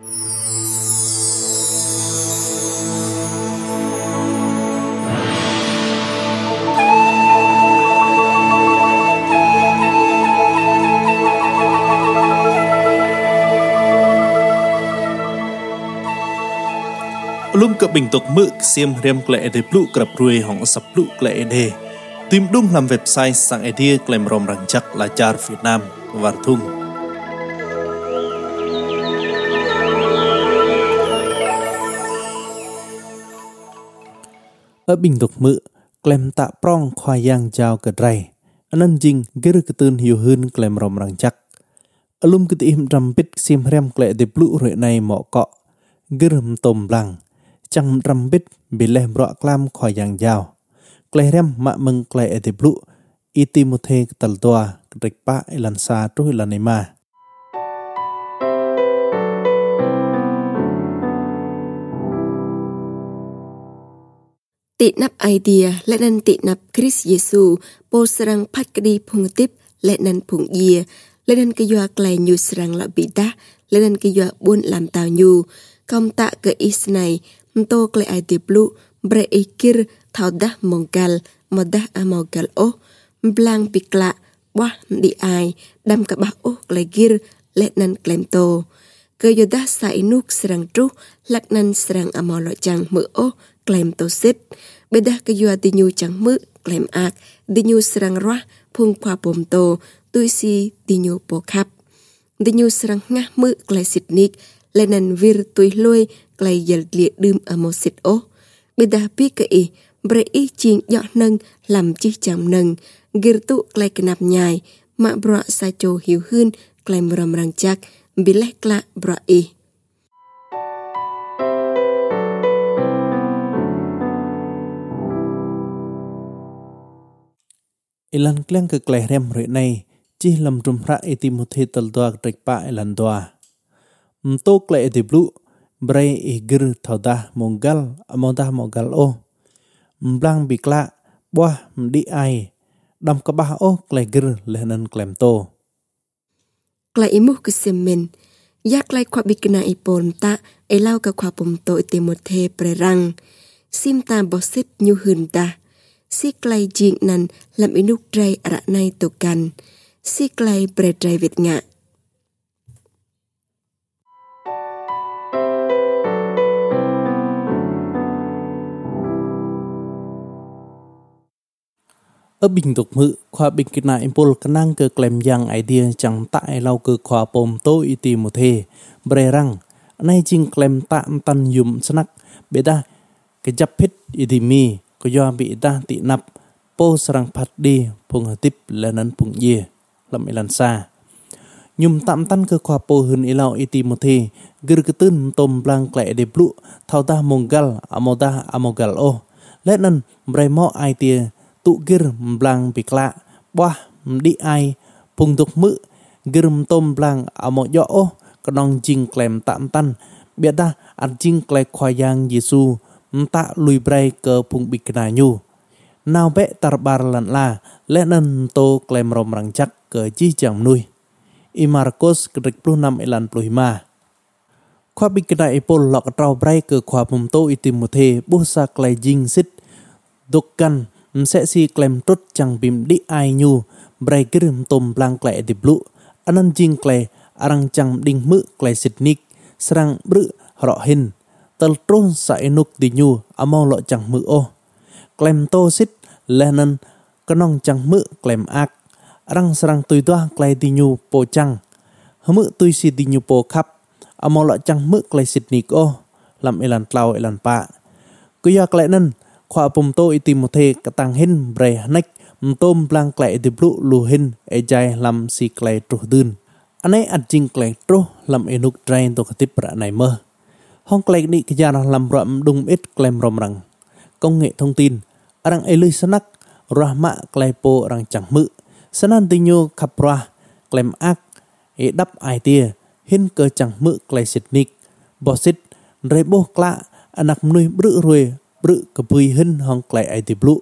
Lum cập bình tục mự xiêm rem klệ để blu cập ruồi hỏng sập blu klệ để tìm đúng làm website sang idea klem rom răng chắc là char Việt Nam và thung ở bình tục mự klem tạ prong khoai yang chào cật ray anh jing gir ketun hiu hơn klem rom răng chắc lum cái tim trầm bít xiêm rem klệ để blu ruồi này mọ cọ gir tôm blang chẳng rầm bít bị lem rọ clam khỏi giang dao, klei rem mạ mừng klei eti blu, iti một thê tal toa, rịch pa ilan sa trôi lan ima. Tị nắp idea lệ nan tị nắp Chris Yesu, po serang pat kadi phung tip lệ nan phung ye, lệ nan cái doa klei nyu serang la bita, lệ nan cái doa buôn làm tàu nyu, công tạ ke is này. Mto klei iti blu bre ikir thaudah monggal modah amogal blang pikla wah di ai dam ka bah klei gir letnan klemto ke yodah sa inuk serang tru laknan serang amolo chang mu klemto sip bedah ke yoa tinyu chang mu klem ak tinyu serang roh phung kwa pomto tuisi tinyu pokap tinyu serang ngah mu klei sitnik lenan vir tui loi klei yel liệt đơm ở một xịt bây giờ biết cái bre ý chiên dọ nâng làm chi chẳng nâng gir tụ klei kenap nhai mà bro sa cho hiểu hơn klei mram rang chắc bị lek la bro ý ilan kleng ke klei rem re này chi lam trum ra eti một thê tal doa trek pa ilan doa mto klei eti blu bray igir thaudah monggal amodah monggal mblang bikla boah mdi ai dam kabah klei gir lehanan klemto klei imuh kesemen yak klei kwa bikna ipon ta elau ka kwa pomto Timothe prerang sim ta bosit nyu hun ta si klei jing nan lam inuk drai ara nai tokan si klei pre drai vit nga ở bình tục mự khoa bình kinh nại impol kanang ke klem yang idea chẳng tại lau ke khoa pom to iti một thê berang nay ching klem tạm tan yum snack beda kejapit iti mi ko yo bị ta tị nap po sarang phat đi phung tip lenan phung ye lam ilan sa nhum tạm tan ke khoa po hun ilau iti một thê gir ketun tom blang klei de blu thau ta monggal amogal lenan bremo idea tụ gir blang pikla boah mdi ai phung tục mự gir tom blang amo yo kadong jing klem tạm tan bia da an jing klei khoyang Yesu mta lui bray ke phung bikna nyu nào be tarbar lan la lenan to klem rom rang chắc ke chi chang nui i Marcos kedek 26 elan 25 khoa bikna ipol lok trau bray ke khoa pum to i Timothe busa klei jing sit dokkan sẽ si klem trút chẳng bìm đi ai nhu bray kirim tom blang klei di blu anan jing klei arang chẳng ding mự klei sitnik serang bru ro hin tel tron sa enuk di nhu amau lo chẳng mự klem to sit lenan kanong chẳng mự klem ak arang serang tui toa klei di nhu po chang mự tui si di nhu po khap amau lo chẳng mự klei sitnik lam elan tlau elan pa kuya klei nan khoa pum to iti một thê katang hin bre hanek tom blang klei di blu lu hin ejai lam si klei tru dun anai at jing klei tru lam enuk train to katip pra này mơ hong klei ni kya lam ram dung ít klem rom rang công nghệ thông tin arang elui sanak rahma klei po rang chẳng mự sanan tinyo khapra klem ak e dap idea hin ke chẳng mự klei sitnik bosit rebo kla anak nuôi bru ruồi bự kebui hin hong klei iti blu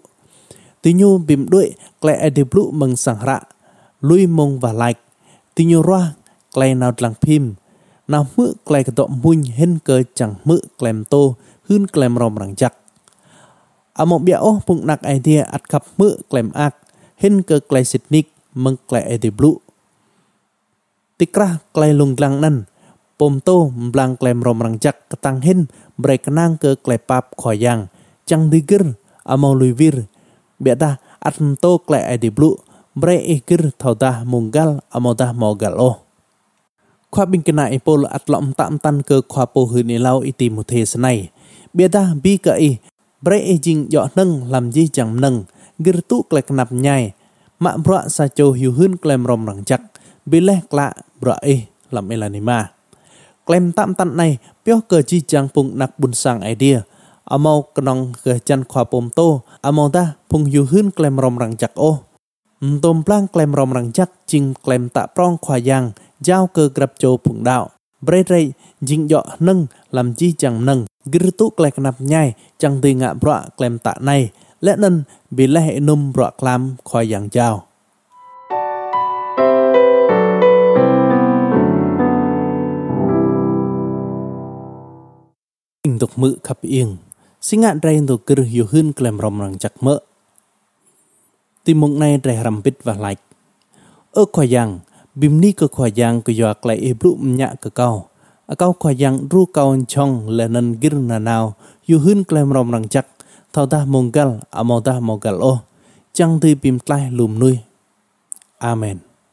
tinyo bim đuôi klei iti blu meng sang ra lui mong và like tinyo roa klei nào lang phim nào mự klei cái tọ munh hen cơ chẳng mự klem tô hươn klem rom răng chắc một béo phụng nặc idea ắt khắp mự klem ác hen cơ klei xịt nick mừng klei idea blue tikra klei lung lang nan pom tô blang klem rom răng chắc ketang hen break nang ke klei pap khoyang chẳng digir amau luivir beda at tô klei idea blue break ikir thau dah munggal amau dah mogal oh khoa bình kena ipol at lom tam tan ke khoa po hư ni lau iti mu the sanai beda bi ka i bre e jing yo nâng làm gì chẳng nâng gir tu klek nap nhai ma bra sa cho hiu hun klem rom rang chak bile kla bra e làm elanima klem tam tan này pyo ke chi chang pung nak bun sang idea amau knong ke chan khoa pom to amau ta pung hiu hun klem rom rang chak o tom plang klem rom rang chak jing klem ta prong khoa yang giao cơ grab cho phụng đạo bre rei jing yo nâng làm chi chẳng nâng gir tu klek nap nhai chẳng từ ngạ bra klem tạ này lẽ nên bị lẽ hệ num bra klam khoai yang giao in tục mự khắp yên sinh ngạn rei tu kir hiu hun klem rom rang chak mỡ tim mong này rei ram bit và like khoai yang bim ni ke khoyang ke yo klei ebru nya ke kau akau khoyang ru kau chong lenan gir na naw yu hun klem rom rang chak thau ta mongal amau ta mogal o chang ti bim tlai lum nui amen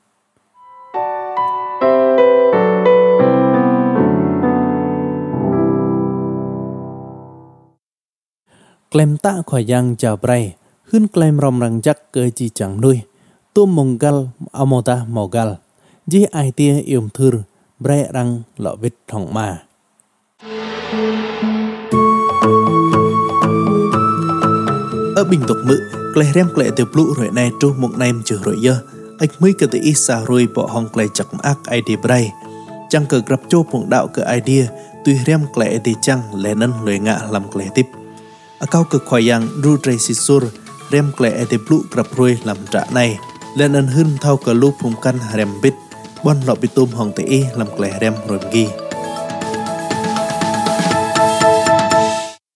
klem ta khoyang chào brai hun klem rom rang chak ke chi chang nui tu mongal amau ta mogal dì ai tia yom thur bre răng lọ vít thong ma ở bình tục mự klei rem klei từ blue rồi này tru một nem chữ rồi giờ ách mới cái từ isa rồi bỏ hong klei chặt ác idea bray chẳng cờ grab cho phụng đạo cái idea tuy rem klei thì chẳng lẽ nên lời ngạ làm klei tiếp ở cao cực khoai yang ru tray sisur rem klei từ blue grab rồi làm trả này lên ân hưng thao cờ lu phụng căn rem bít bon lọ bị tôm hong tê làm klei rem rồi gi